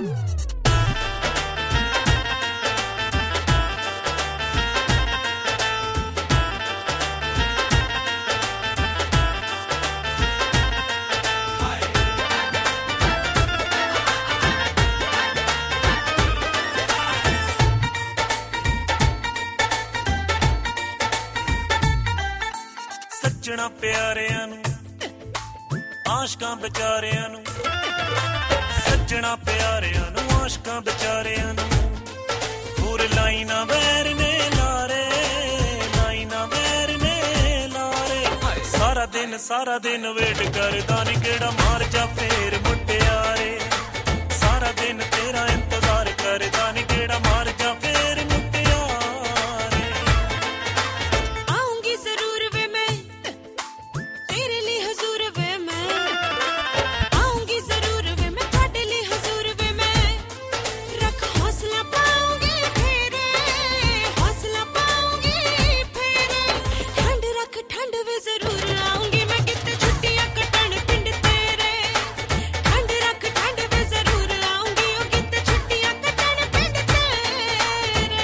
सजना प्यारियां नू आशकां बेचारियां नू सजना प्यारियां नू आशकां बेचारियां नू पूरे लाइना वैर ने लारे सारा दिन वेट करदा नी केड़ा मार जा फेर मुटियारे सारा दिन तेरा इंतजार करदा नी केड़ा मार जा फेर मुटियारे आऊंगी जरूर वे मैं तेरे लिए हुजूर वे मैं आऊंगी जरूर वे मैं तेरे लिए हुजूर वे मैं रख हौसला पाऊंगी फेरे ठंड रख ठंड वे जरूर आऊंगी मैं कितने छुट्टियां कटण पिंड तेरे ठंड रख ठंड वे जरूर आऊंगी ओ कितने छुट्टियां कटण पिंड तेरे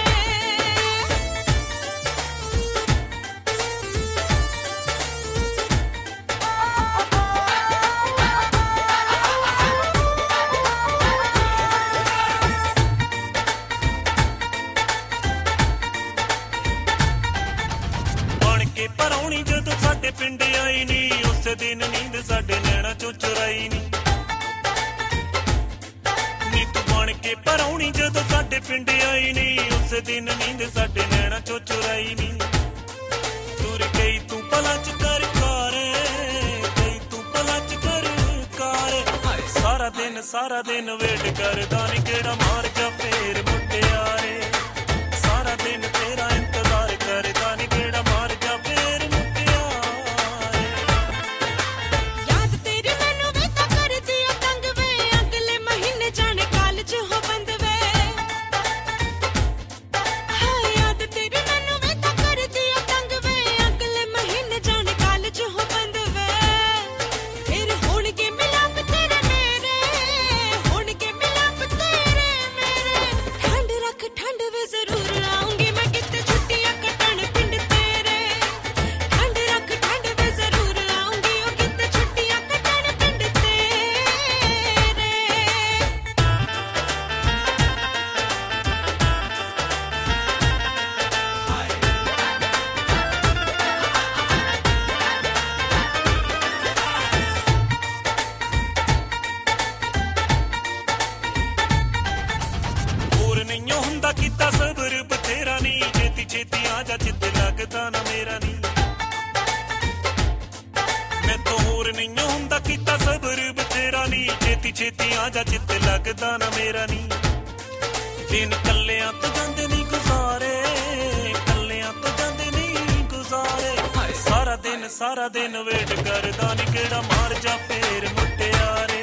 बन के परौनी जदों साडे पिंड आई नी उस दिन नींद साडे नैना चों चुराई नी नी तू बन के परौनी जदों साडे पिंड आई नी उस दिन नींद साडे नैना चों चुराई नी तुर गई तू पला च कर कारे गई तू पला च कर कारे सारा दिन वेट करदा नी केड़ा मार जा फेर मुटियारे सारा दिन तेरा इंतजार करदा नी केड़ा मार जा फेर मुटियारे याद तेरी मैनू वे तां करदी ओ तंग वे अगले महीने जाने कॉलेज हो बंद वे हाय याद तेरी मैनू वे तां करदी ओ तंग वे अगले महीने जाने कॉलेज हो बंद वे फिर होणगे मिलाप तेरे मेरे होणगे मिलाप तेरे मेरे ठंड रख ठंड वे जरूर आऊंगी मैं कितने छुट्टियां कटण पिंड तेरे ठंड रख ठंड वे जरूर आऊंगी ओ कितने छुट्टियां कटण पिंड तेरे ਹੋਰ ਨਹੀਂ ਹੁੰਦਾ ਕੀਤਾ ਸਬਰ ਬਥੇਰਾ ਨੀ ਛੇਤੀ ਛੇਤੀ ਆ ਜਾ ਜਿੱਦ ਲੱਗਦਾ ਨਾ ਮੇਰਾ ਨੀ ਮੈਂ ਤੋਂ ਹੋਰ ਨਹੀਂ ਹੁੰਦਾ ਕੀਤਾ ਸਬਰ ਬਥੇਰਾ ਨੀ ਛੇਤੀ ਛੇਤੀ ਆ ਜਾ ਜਿੱਦ ਲੱਗਦਾ ਨਾ ਮੇਰਾ ਨੀ ਦਿਨ ਕੱਲਿਆਂ ਤੋਂ ਜਾਂਦੇ ਨਹੀਂ ਗੁਜ਼ਾਰੇ ਕੱਲਿਆਂ ਤੋਂ ਜਾਂਦੇ ਨਹੀਂ ਗੁਜ਼ਾਰੇ ਸਾਰਾ ਦਿਨ ਵੇਟ ਕਰਦਾ ਨੀ ਕਿਹੜਾ ਮਾਰ ਜਾ ਫੇਰ ਮੁਟਿਆਰੇ